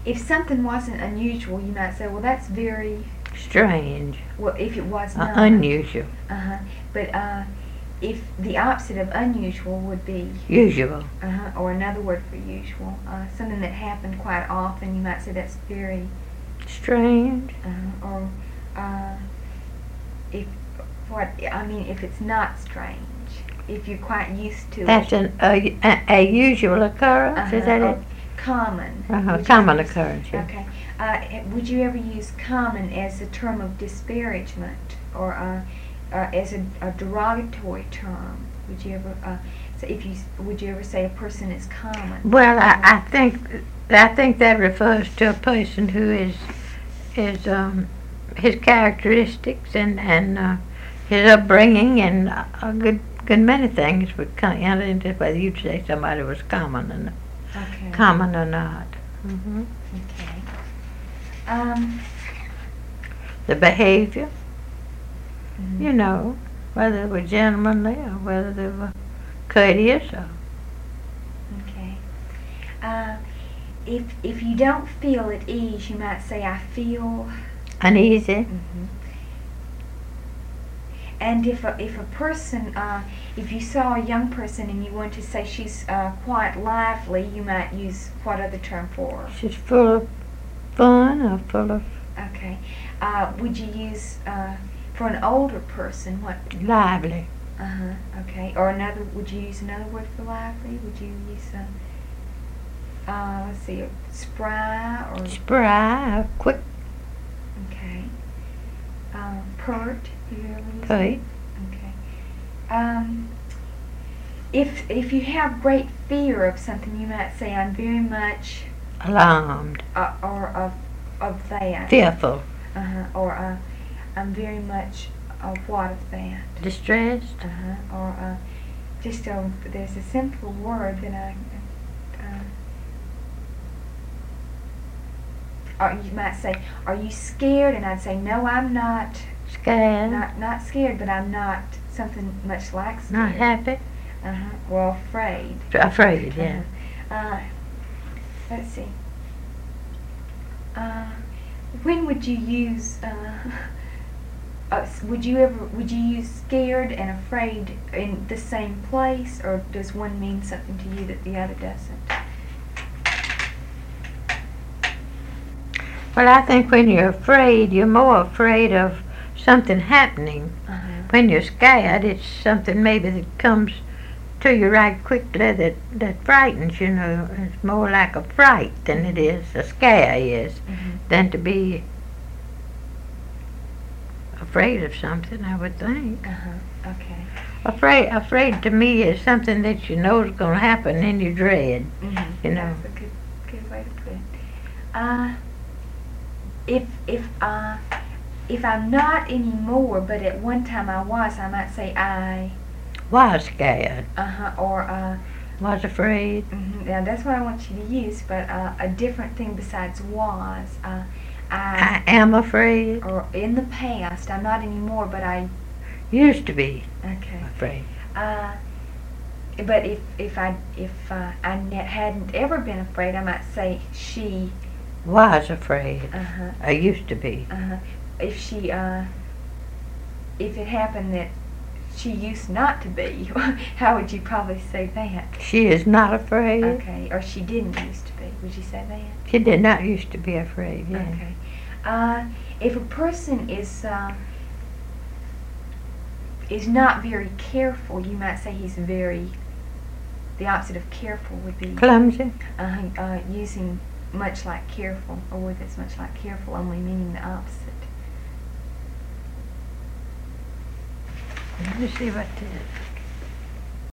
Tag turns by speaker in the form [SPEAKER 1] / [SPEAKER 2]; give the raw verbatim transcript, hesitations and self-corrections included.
[SPEAKER 1] if something wasn't unusual, you might say, well, that's very
[SPEAKER 2] strange.
[SPEAKER 1] Well, if it was
[SPEAKER 2] uh,
[SPEAKER 1] not
[SPEAKER 2] unusual.
[SPEAKER 1] Uh huh. But uh, if the opposite of unusual would be
[SPEAKER 2] usual.
[SPEAKER 1] Uh huh. Or another word for usual, uh, something that happened quite often, you might say that's very
[SPEAKER 2] strange.
[SPEAKER 1] Uh, or uh, if what I mean, if it's not strange, if you're quite used to
[SPEAKER 2] that's
[SPEAKER 1] it.
[SPEAKER 2] That's a, a, a usual occurrence,
[SPEAKER 1] uh-huh.
[SPEAKER 2] Is that
[SPEAKER 1] or
[SPEAKER 2] it?
[SPEAKER 1] Common.
[SPEAKER 2] Uh-huh. Common occurrence, yeah.
[SPEAKER 1] Okay. Uh, would you ever use common as a term of disparagement, or uh, uh, as a, a derogatory term? Would you ever, uh, so if you, would you ever say a person is common?
[SPEAKER 2] Well, I, I think I think that refers to a person who is is um, his characteristics and and uh, his upbringing and a good good many things would come into whether you'd say somebody was common or not.
[SPEAKER 1] Okay.
[SPEAKER 2] Common or not.
[SPEAKER 1] Mm-hmm. Okay. Um,
[SPEAKER 2] the behavior,
[SPEAKER 1] mm-hmm.
[SPEAKER 2] you know, whether they were gentlemanly or whether they were courteous. Or
[SPEAKER 1] okay. Uh, if if you don't feel at ease, you might say, I feel
[SPEAKER 2] uneasy.
[SPEAKER 1] Mm-hmm. And if a, if a person, uh, if you saw a young person and you want to say she's uh, quite lively, you might use what other term for her?
[SPEAKER 2] She's full of fun or full of...
[SPEAKER 1] Okay. Uh, would you use, uh, for an older person, what?
[SPEAKER 2] Lively.
[SPEAKER 1] Uh-huh, okay. Or another, would you use another word for lively? Would you use, uh, uh, let's see, spry or...
[SPEAKER 2] Spry, quick.
[SPEAKER 1] Okay. Um, pert. You ever use
[SPEAKER 2] Pert.
[SPEAKER 1] Okay. Um, if if you have great fear of something, you might say, I'm very much
[SPEAKER 2] alarmed.
[SPEAKER 1] Uh, or of of that.
[SPEAKER 2] Fearful.
[SPEAKER 1] Uh-huh. Or uh, I'm very much of what of that.
[SPEAKER 2] Distressed.
[SPEAKER 1] Uh-huh. Or uh, just a, there's a simple word that I. Uh, or you might say, are you scared? And I'd say, no, I'm not.
[SPEAKER 2] Scared.
[SPEAKER 1] Not not scared, but I'm not something much like scared.
[SPEAKER 2] Not happy.
[SPEAKER 1] Uh huh. Well, afraid.
[SPEAKER 2] Afraid, yeah.
[SPEAKER 1] Uh, uh, let's see. Uh, when would you use? Uh, uh, would you ever? Would you use scared and afraid in the same place, or does one mean something to you that the other doesn't?
[SPEAKER 2] Well, I think when you're afraid, you're more afraid of something happening.
[SPEAKER 1] Uh-huh.
[SPEAKER 2] When you're scared, it's something maybe that comes to you right quickly that, that frightens you. Know, it's more like a fright than it is a scare is,
[SPEAKER 1] Mm-hmm.
[SPEAKER 2] than to be afraid of something. I would think.
[SPEAKER 1] Uh-huh. Okay.
[SPEAKER 2] Afraid, afraid to me is something that you know is going to happen and you dread.
[SPEAKER 1] Mm-hmm.
[SPEAKER 2] You know.
[SPEAKER 1] That's a good good way to put it. Uh, if if uh. If I'm not anymore, but at one time I was, I might say I
[SPEAKER 2] was scared.
[SPEAKER 1] Uh huh. Or uh.
[SPEAKER 2] Was afraid.
[SPEAKER 1] Mm-hmm. Now that's what I want you to use, but uh, a different thing besides was. Uh, I,
[SPEAKER 2] I am afraid.
[SPEAKER 1] Or in the past, I'm not anymore, but I
[SPEAKER 2] used to be.
[SPEAKER 1] Okay.
[SPEAKER 2] Afraid.
[SPEAKER 1] Uh. But if if I if uh, I ne- hadn't ever been afraid, I might say she
[SPEAKER 2] was afraid.
[SPEAKER 1] Uh huh.
[SPEAKER 2] I used to be.
[SPEAKER 1] Uh huh. If she, uh, if it happened that she used not to be, how would you probably say that?
[SPEAKER 2] She is not afraid.
[SPEAKER 1] Okay, or she didn't used to be. Would you say that?
[SPEAKER 2] She did not used to be afraid, yeah.
[SPEAKER 1] Okay. Uh, if a person is, uh, is not very careful, you might say he's very, the opposite of careful would be...
[SPEAKER 2] clumsy.
[SPEAKER 1] Uh, uh, using much like careful, a word that's much like careful, only meaning the opposite.
[SPEAKER 2] Let me see what this is.